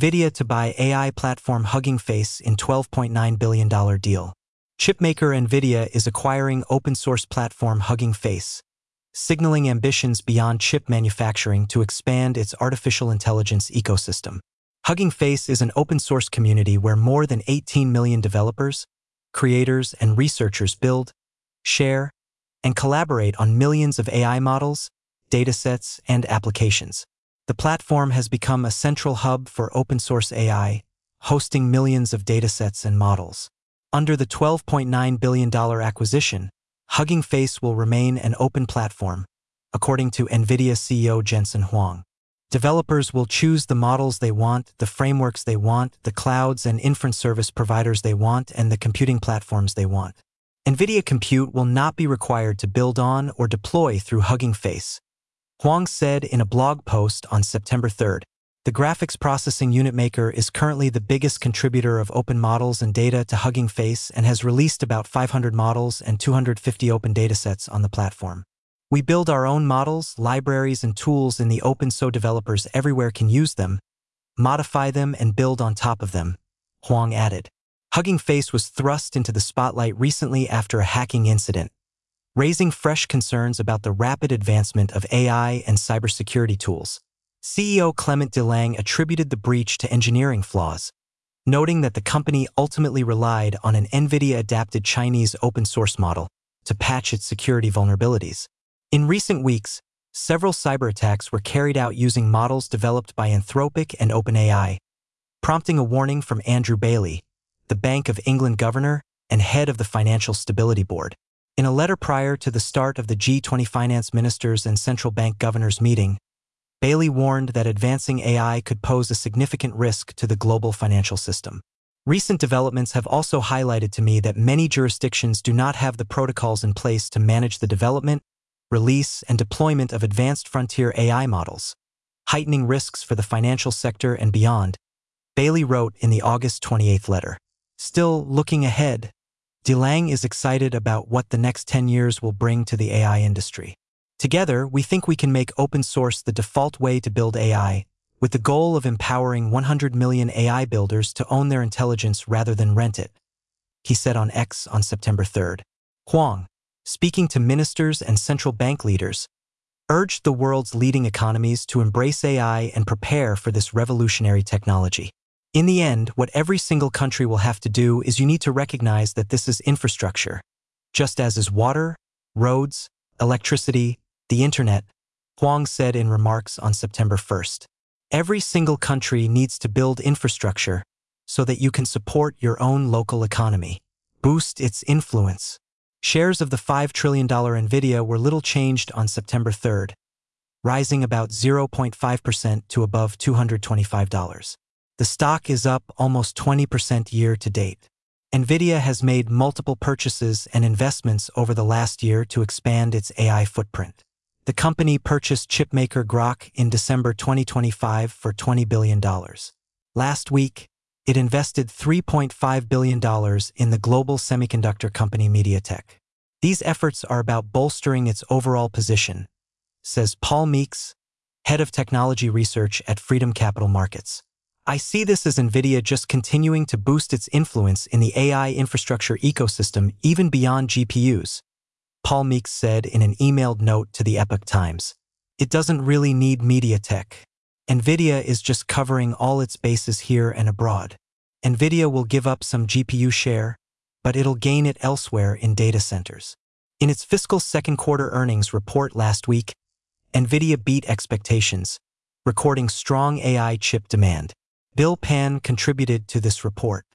NVIDIA to buy AI platform Hugging Face in $12.9 billion deal. Chipmaker NVIDIA is acquiring open-source platform Hugging Face, signaling ambitions beyond chip manufacturing to expand its artificial intelligence ecosystem. Hugging Face is an open-source community where more than 18 million developers, creators, and researchers build, share, and collaborate on millions of AI models, datasets, and applications. The platform has become a central hub for open-source AI, hosting millions of datasets and models. Under the $12.9 billion acquisition, Hugging Face will remain an open platform, according to NVIDIA CEO Jensen Huang. Developers will choose the models they want, the frameworks they want, the clouds and inference service providers they want, and the computing platforms they want. NVIDIA Compute will not be required to build on or deploy through Hugging Face, Huang said in a blog post on September 3. The graphics processing unit maker is currently the biggest contributor of open models and data to Hugging Face and has released about 500 models and 250 open datasets on the platform. We build our own models, libraries, and tools in the open so developers everywhere can use them, modify them, and build on top of them, Huang added. Hugging Face was thrust into the spotlight recently after a hacking incident, raising fresh concerns about the rapid advancement of AI and cybersecurity tools. CEO Clement Delang attributed the breach to engineering flaws, noting that the company ultimately relied on an NVIDIA-adapted Chinese open-source model to patch its security vulnerabilities. In recent weeks, several cyberattacks were carried out using models developed by Anthropic and OpenAI, prompting a warning from Andrew Bailey, the Bank of England governor and head of the Financial Stability Board. In a letter prior to the start of the G20 finance ministers and central bank governors meeting, Bailey warned that advancing AI could pose a significant risk to the global financial system. Recent developments have also highlighted to me that many jurisdictions do not have the protocols in place to manage the development, release, and deployment of advanced frontier AI models, heightening risks for the financial sector and beyond, Bailey wrote in the August 28 letter. Still looking ahead, Delang is excited about what the next 10 years will bring to the AI industry. Together, we think we can make open source the default way to build AI, with the goal of empowering 100 million AI builders to own their intelligence rather than rent it, he said on X on September 3. Huang, speaking to ministers and central bank leaders, urged the world's leading economies to embrace AI and prepare for this revolutionary technology. In the end, what every single country will have to do is you need to recognize that this is infrastructure, just as is water, roads, electricity, the internet, Huang said in remarks on September 1. Every single country needs to build infrastructure so that you can support your own local economy, boost its influence. Shares of the $5 trillion NVIDIA were little changed on September 3, rising about 0.5% to above $225. The stock is up almost 20% year to date. NVIDIA has made multiple purchases and investments over the last year to expand its AI footprint. The company purchased chipmaker Groq in December 2025 for $20 billion. Last week, it invested $3.5 billion in the global semiconductor company MediaTek. These efforts are about bolstering its overall position, says Paul Meeks, head of technology research at Freedom Capital Markets. I see this as NVIDIA just continuing to boost its influence in the AI infrastructure ecosystem even beyond GPUs, Paul Meeks said in an emailed note to the Epoch Times. It doesn't really need MediaTek. NVIDIA is just covering all its bases here and abroad. NVIDIA will give up some GPU share, but it'll gain it elsewhere in data centers. In its fiscal second quarter earnings report last week, NVIDIA beat expectations, recording strong AI chip demand. Bill Pan contributed to this report.